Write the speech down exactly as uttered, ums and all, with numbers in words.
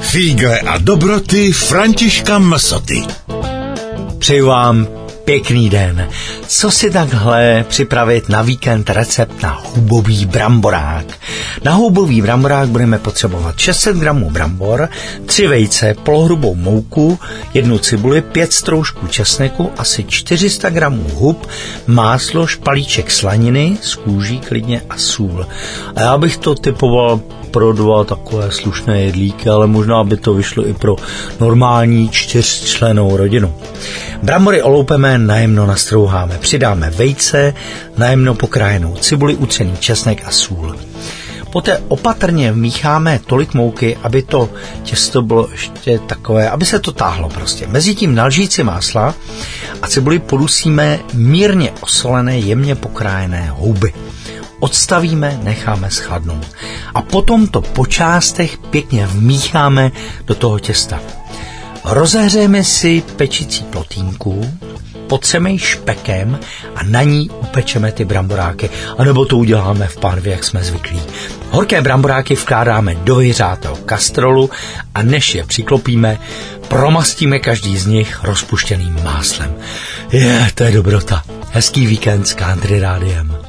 Fígle a dobroty Františka Msoty. Přeju vám pěkný den. Co si takhle připravit na víkend recept na houbový bramborák? Na houbový bramborák budeme potřebovat šest set gramů brambor, tři vejce, polohrubou mouku, jednu cibuli, pět stroužků česneku, asi čtyři sta gramů hub, máslo, špalíček slaniny z kůží klidně a sůl. A já bych to typoval pro dva takové slušné jedlíky, ale možná by to vyšlo i pro normální čtyřčlennou rodinu. Brambory oloupeme, najemno nastrouháme, přidáme vejce, najemno pokrájenou cibuli, utřený česnek a sůl. Poté opatrně vmícháme tolik mouky, aby to těsto bylo ještě takové, aby se to táhlo prostě. Mezitím na lžíci másla a cibuli podusíme mírně osolené, jemně pokrájené houby. Odstavíme, necháme schladnout. A potom to po částech pěkně vmícháme do toho těsta. Rozehřejeme si pečicí plotínku, potřeme ji špekem a na ní upečeme ty bramboráky, anebo to uděláme v pánvi, jak jsme zvyklí. Horké bramboráky vkládáme do vyhřátého kastrolu a než je přiklopíme, promastíme každý z nich rozpuštěným máslem. Je, to je dobrota. Hezký víkend s Country Rádiem.